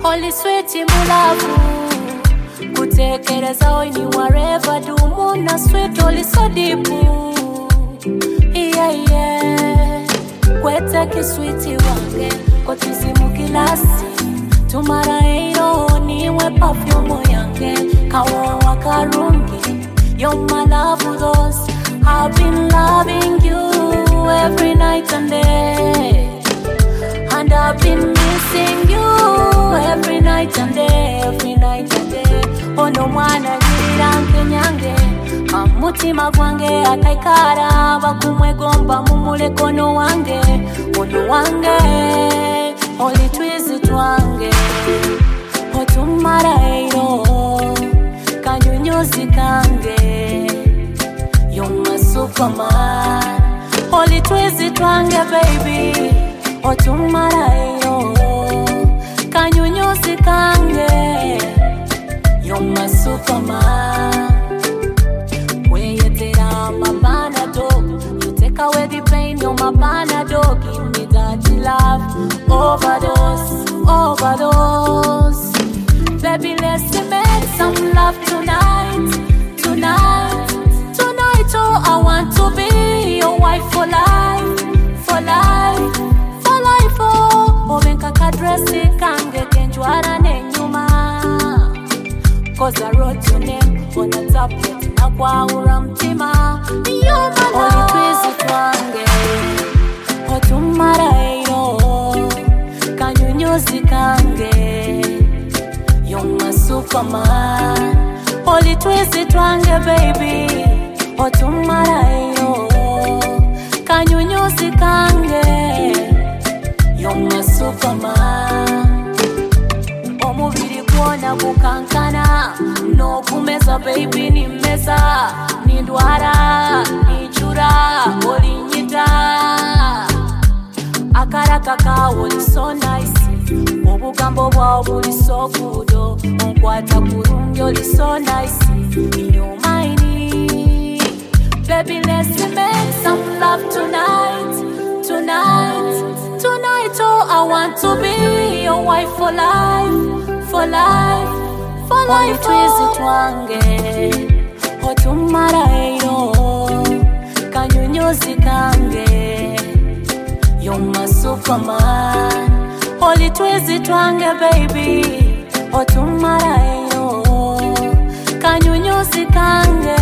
Holy sweet mulavu kutekereza oini wherever do muna sweet holy so deep. Yeah yeah kwete kisweeti wange kotizimu kilasi tumara eiro niwe perfume yange kawo wakarungi. You're my love for those. I've been loving you every night and day, and I've been missing you every night and day, every night and day. Oh no mwana jirange nyange amutima gwange akaikara bakumwegomba mumule kono wange ono wange oli twizi twange otumara eiro kanyunyozi kange. You're my superman oli twizi twange baby otumara eiro kanyunyozi kange. You're my superman. Weyetera mabana dog, you take away the pain. You're my panadol, give me that love. Overdose, overdose. Baby, let's make some love tonight, tonight, tonight. Oh, I want to be your wife for life, for life, for life. Oh, venka kadresi kange kenjwara nenyuma. Cause I wrote your name on a tablet na kwa uramtima. You're my love. Oli twizi twange otumara eiro kanyunyozi kange. You're my superman oli twizi twange baby otumara eiro kanyunyozi kange. You're my superman. Omubiri kuona kukankana no kumeza baby ni meza ni ndwara ni chura olinyita akaraka kawo so nice obugambo bwa buli so good onkwata kurungi oli so nice you're mine. Baby, let's make some love tonight, tonight, tonight. Oh, I want to be your wife for life, for life, for life. Twizi twange otumara eiro kanyunyozi kange. You're my superman oli twizi twange baby otumara eiro kanyunyozi kange.